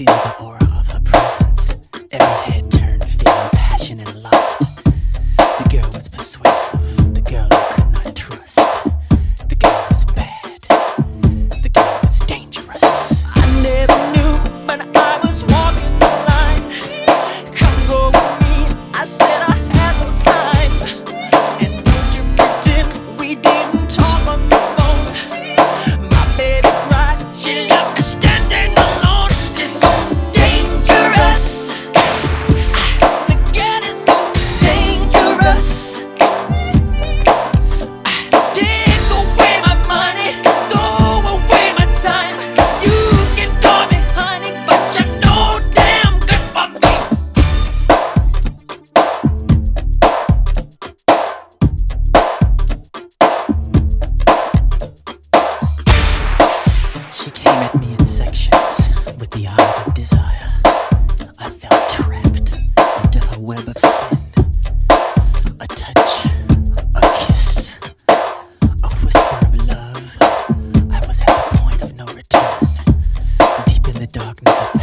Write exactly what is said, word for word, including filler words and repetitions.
feel the aura of her presence. Every head turned, feeling passion and lust. The girl was persuasive, the girl I could not trust. The girl was bad, the girl was dangerous. I never knew, but I was walking the line. Come go with me, I said I had no time. And would you pretend we didn't talk on the phone? My baby cried, she left me standing alone. It's so dangerous. The girl is so dangerous. Take away my money, throw away my time. You can call me honey, but you're no damn good for me. She came at me in sections with the eyes of desire. I felt trapped into her web of sin. A touch, a kiss, a whisper of love. I was at the point of no return. Deep in the darkness of